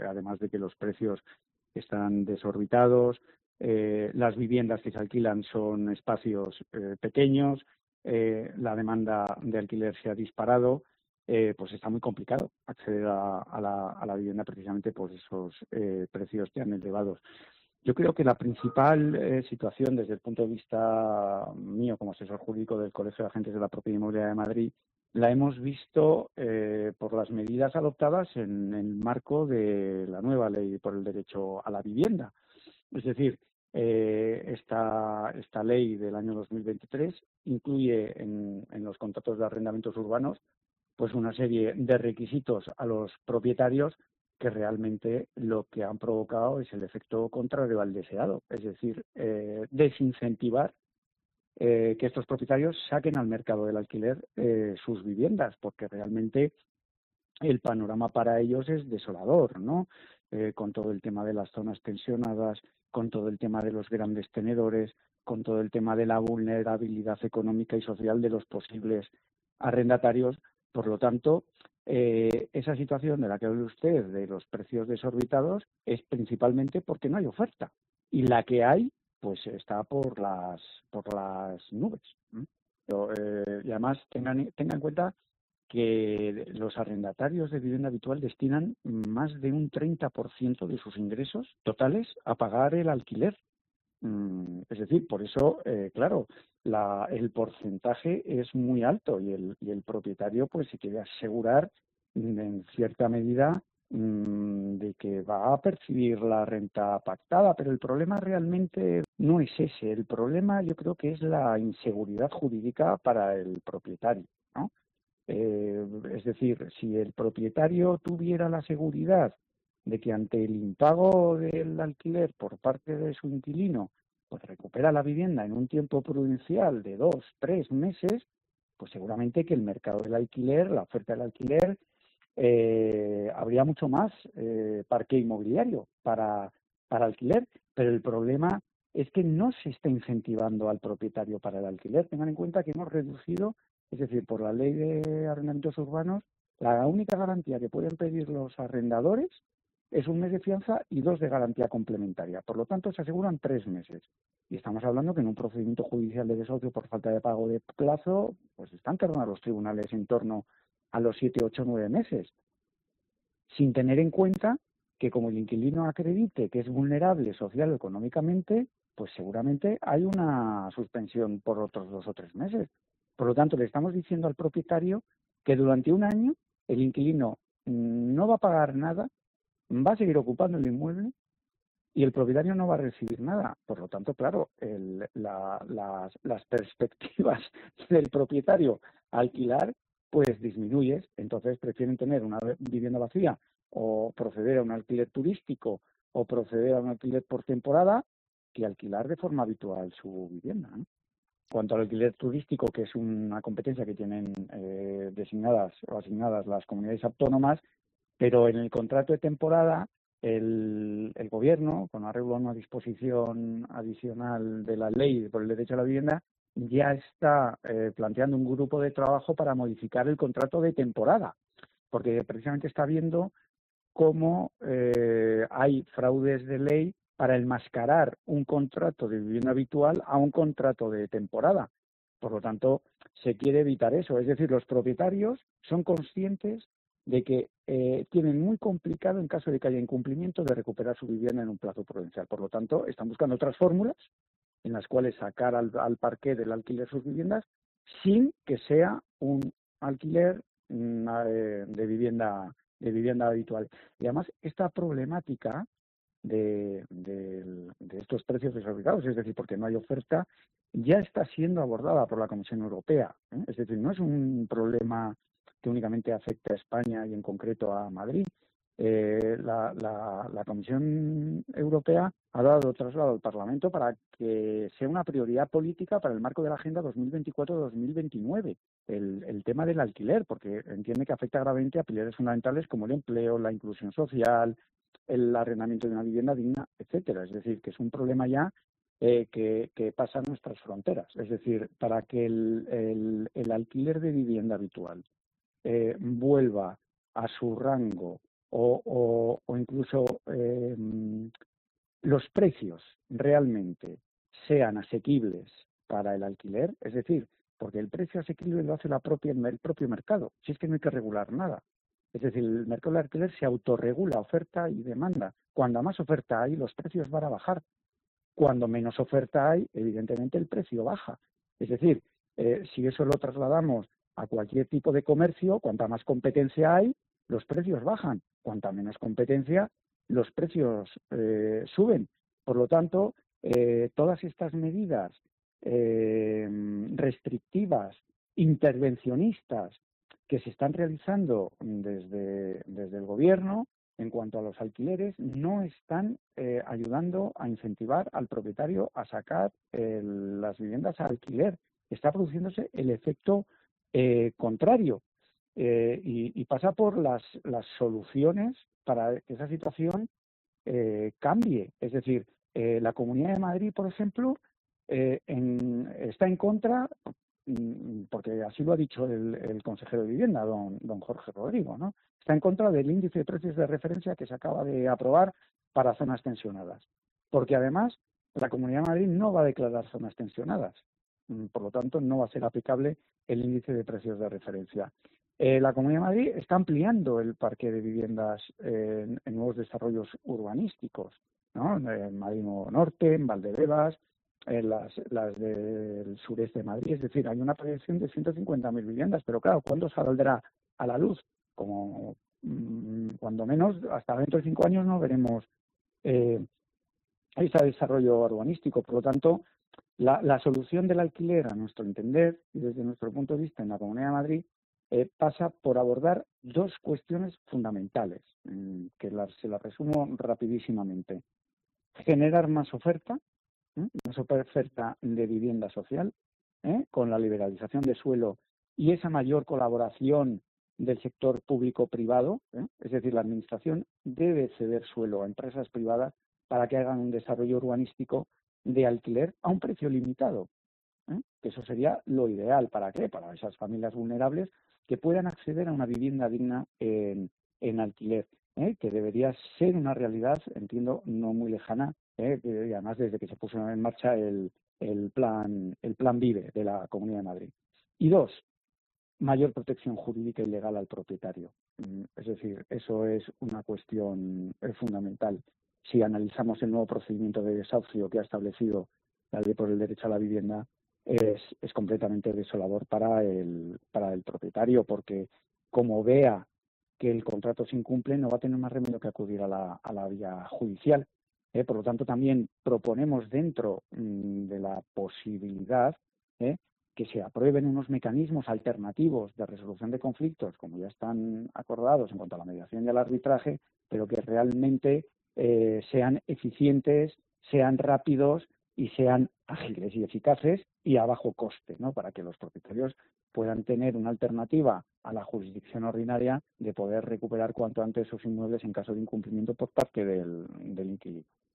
además de que los precios están desorbitados, las viviendas que se alquilan son espacios pequeños, la demanda de alquiler se ha disparado, pues está muy complicado acceder a la vivienda precisamente por esos precios tan elevados. Yo creo que la principal situación desde el punto de vista mío como asesor jurídico del Colegio de Agentes de la Propiedad Inmobiliaria de Madrid la hemos visto por las medidas adoptadas en el marco de la nueva ley por el derecho a la vivienda. Es decir, esta ley del año 2023 incluye en los contratos de arrendamientos urbanos pues una serie de requisitos a los propietarios que realmente lo que han provocado es el efecto contrario al deseado, es decir, desincentivar que estos propietarios saquen al mercado del alquiler sus viviendas, porque realmente el panorama para ellos es desolador, ¿no? Con todo el tema de las zonas tensionadas, con todo el tema de los grandes tenedores, con todo el tema de la vulnerabilidad económica y social de los posibles arrendatarios. Por lo tanto, esa situación de la que habla usted, de los precios desorbitados, es principalmente porque no hay oferta. Y la que hay, pues está por las nubes. Y además tengan en cuenta que los arrendatarios de vivienda habitual destinan más de un 30% de sus ingresos totales a pagar el alquiler. Es decir, por eso, claro, el porcentaje es muy alto y el propietario pues se quiere asegurar en cierta medida de que va a percibir la renta pactada, pero el problema realmente no es ese. El problema yo creo que es la inseguridad jurídica para el propietario, ¿no? Es decir, si el propietario tuviera la seguridad de que ante el impago del alquiler por parte de su inquilino, pues recupera la vivienda en un tiempo prudencial de 2, 3 meses, pues seguramente que el mercado del alquiler, la oferta del alquiler, habría mucho más parque inmobiliario para alquiler, pero el problema es que no se está incentivando al propietario para el alquiler. Tengan en cuenta que hemos reducido, es decir, por la ley de arrendamientos urbanos, la única garantía que pueden pedir los arrendadores es 1 mes de fianza y 2 de garantía complementaria. Por lo tanto, se aseguran 3 meses. Y estamos hablando que en un procedimiento judicial de desahucio por falta de pago de plazo, pues están tardando los tribunales en torno a los 7, 8, 9 meses. Sin tener en cuenta que como el inquilino acredite que es vulnerable social o económicamente, pues seguramente hay una suspensión por otros 2 o 3 meses. Por lo tanto, le estamos diciendo al propietario que durante 1 año el inquilino no va a pagar nada, va a seguir ocupando el inmueble y el propietario no va a recibir nada. Por lo tanto, claro, las perspectivas del propietario a alquilar pues disminuyes. Entonces prefieren tener una vivienda vacía o proceder a un alquiler turístico o proceder a un alquiler por temporada que alquilar de forma habitual su vivienda, ¿no? Cuanto al alquiler turístico, que es una competencia que tienen designadas o asignadas las comunidades autónomas, pero en el contrato de temporada el gobierno, con arreglo a una disposición adicional de la ley por el derecho a la vivienda, ya está planteando un grupo de trabajo para modificar el contrato de temporada, porque precisamente está viendo cómo hay fraudes de ley para enmascarar un contrato de vivienda habitual a un contrato de temporada. Por lo tanto, se quiere evitar eso. Es decir, los propietarios son conscientes de que tienen muy complicado, en caso de que haya incumplimiento, de recuperar su vivienda en un plazo prudencial. Por lo tanto, están buscando otras fórmulas en las cuales sacar al parqué del alquiler sus viviendas sin que sea un alquiler de vivienda habitual. Y además, esta problemática de estos precios desorbitados, es decir, porque no hay oferta, ya está siendo abordada por la Comisión Europea, ¿eh? Es decir, no es un problema que únicamente afecta a España y en concreto a Madrid. La Comisión Europea ha dado traslado al Parlamento para que sea una prioridad política para el marco de la Agenda 2024-2029 el tema del alquiler, porque entiende que afecta gravemente a pilares fundamentales como el empleo, la inclusión social, el arrendamiento de una vivienda digna, etcétera. Es decir, que es un problema ya que pasa nuestras fronteras. Es decir, para que el alquiler de vivienda habitual vuelva a su rango o incluso los precios realmente sean asequibles para el alquiler, es decir, porque el precio asequible lo hace el propio mercado, si es que no hay que regular nada. Es decir, el mercado del alquiler se autorregula oferta y demanda. Cuando más oferta hay, los precios van a bajar. Cuando menos oferta hay, evidentemente el precio baja. Es decir, si eso lo trasladamos a cualquier tipo de comercio, cuanta más competencia hay, los precios bajan. Cuanta menos competencia, los precios suben. Por lo tanto, todas estas medidas restrictivas, intervencionistas, que se están realizando desde el gobierno, en cuanto a los alquileres, no están ayudando a incentivar al propietario a sacar las viviendas a alquiler. Está produciéndose el efecto contrario y pasa por las soluciones para que esa situación cambie. Es decir, la Comunidad de Madrid, por ejemplo, está en contra, porque así lo ha dicho el consejero de Vivienda, don Jorge Rodrigo, ¿no? Está en contra del índice de precios de referencia que se acaba de aprobar para zonas tensionadas, porque además la Comunidad de Madrid no va a declarar zonas tensionadas, por lo tanto no va a ser aplicable el índice de precios de referencia. La Comunidad de Madrid está ampliando el parque de viviendas en nuevos desarrollos urbanísticos, ¿no? En Madrid Nuevo Norte, en Valdebebas, las del sureste de Madrid. Es decir, hay una proyección de 150.000 viviendas, pero claro, ¿cuándo saldrá a la luz? Como cuando menos, hasta dentro de 5 años no veremos ese desarrollo urbanístico. Por lo tanto, la solución del alquiler, a nuestro entender y desde nuestro punto de vista en la Comunidad de Madrid, pasa por abordar dos cuestiones fundamentales, que se las resumo rapidísimamente. Generar más oferta de vivienda social, con la liberalización de suelo y esa mayor colaboración del sector público-privado, es decir, la Administración debe ceder suelo a empresas privadas para que hagan un desarrollo urbanístico de alquiler a un precio limitado, que eso sería lo ideal. ¿Para qué? Para esas familias vulnerables que puedan acceder a una vivienda digna en alquiler, que debería ser una realidad, entiendo, no muy lejana, y además desde que se puso en marcha el plan Vive de la Comunidad de Madrid. Y dos, mayor protección jurídica y legal al propietario. Es decir, eso es una cuestión fundamental. Si analizamos el nuevo procedimiento de desahucio que ha establecido la Ley por el Derecho a la Vivienda, es completamente desolador para el propietario, porque como vea que el contrato se incumple, no va a tener más remedio que acudir a la vía judicial. Por lo tanto, también proponemos dentro de la posibilidad que se aprueben unos mecanismos alternativos de resolución de conflictos, como ya están acordados en cuanto a la mediación y al arbitraje, pero que realmente sean eficientes, sean rápidos y sean ágiles y eficaces y a bajo coste, ¿no? Para que los propietarios puedan tener una alternativa a la jurisdicción ordinaria de poder recuperar cuanto antes sus inmuebles en caso de incumplimiento por parte del inquilino.